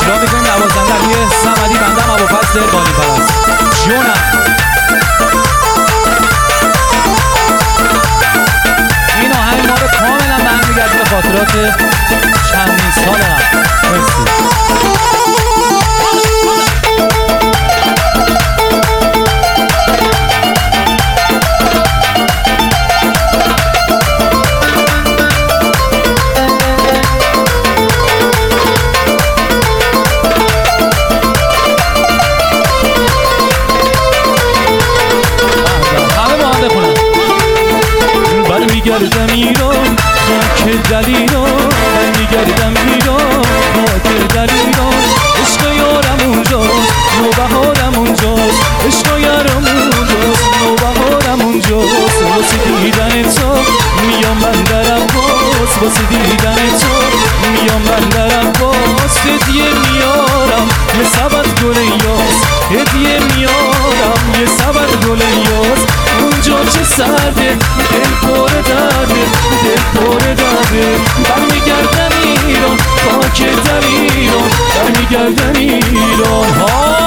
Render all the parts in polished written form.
اجرا میکنیم نوازنده علی صمدی، بنده ابوالفضل بانی پرست. جونم این آهنگ ما رو کاملا برمیگرده به خاطرات چندین سال قبل. مرسی. برمیگردم ایران خاک دلیران، برمیگردم ایران خاک دلیران. عشق یارم اونجاست، نوبهارم اونجاست، عشق یارم اونجاست، نوبهارم اونجاست. واسه دیدن تو میام من در عباس، واسه دیدن تو میام من در عباس. هدیه میارم یه سبد گل یاس، هدیه میارم یه سبد گل یاس. اونجا چه سرده دل پر درده، دل پر درده. برمیگردم ایران خاک در ایران، برمیگردم ایران ها.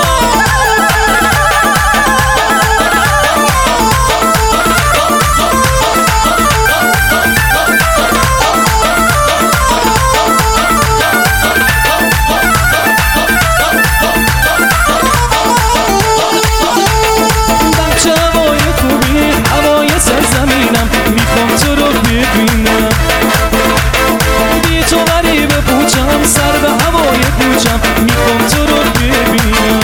سر به هوای کوچم میخوام تو رو ببینم.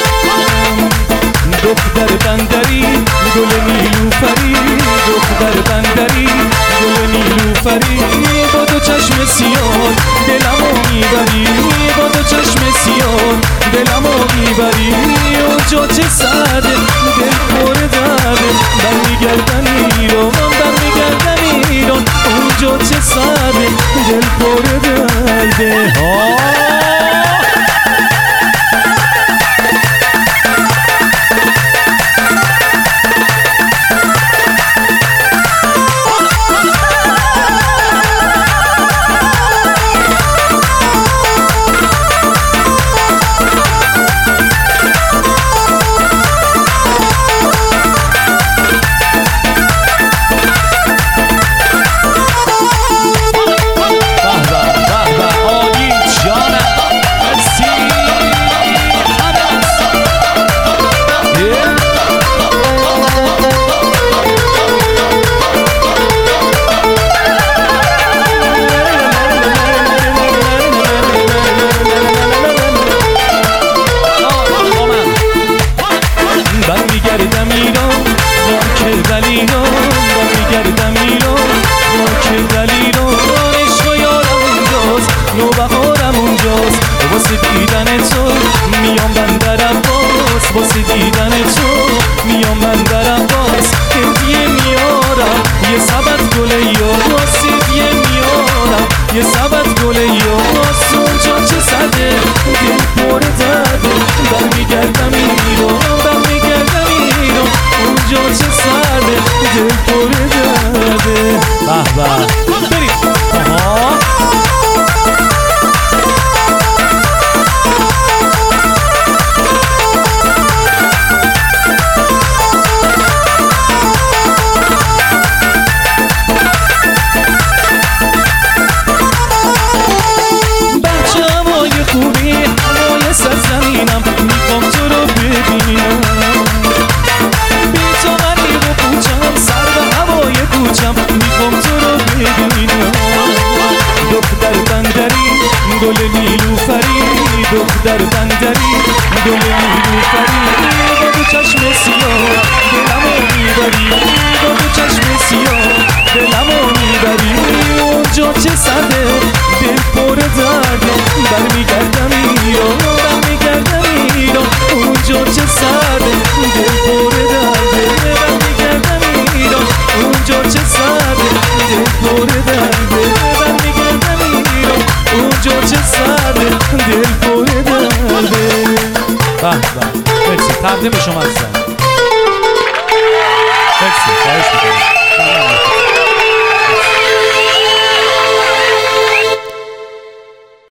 دختر بندری گل نیلوفری، دختر بندری گل نیلوفری. با دو چشم سیاه دلمو میبری، با دو چشم سیاه دلمو میبری. اونجا چه سرده دل پر درده، برمیگردم ایران، برمیگردم ایران. اونجا چه سرده دل پر درده ها. برمیگردم ایران خاک دلیران، برمیگردم ایران خاک دلیران. عشق یارم اونجاست، نوبهارم اونجاست. واسه دیدن تو میام من در عباس، واسه دیدن تو میام من در عباس. هدیه میارم یه سبد گل یاس، هدیه میارم یه سبد گل یاس. اونجا چه سده دل پر درده، برمیگردم ایران، برمیگردم ایران. اونجا چه سرده دل پر درده. به به بریم آها. سرزمینم میخوام تو رو ببینم. بی تو غریب و پوچم، سر به هوای کوچم میخوام تو رو ببینم. دختر بندری گل نیلوفری، دختر بندری گل نیلوفری. با دو چشم سیاه دلمو میبری، با دو چشم سیاه دلمو میبری. اونجا چه سرده دل پر درده، برمیگردم ایران، برمیگردم ایران. اونجا چه سرده دل پر درده، برمیگردم ایران. اونجا چه سرده دل پر درده، برمیگردم ایران. اونجا چه سرده دل پر درده. به به مرسی، تقدیم شما عزیزم. مرسی، خواهش میکنم.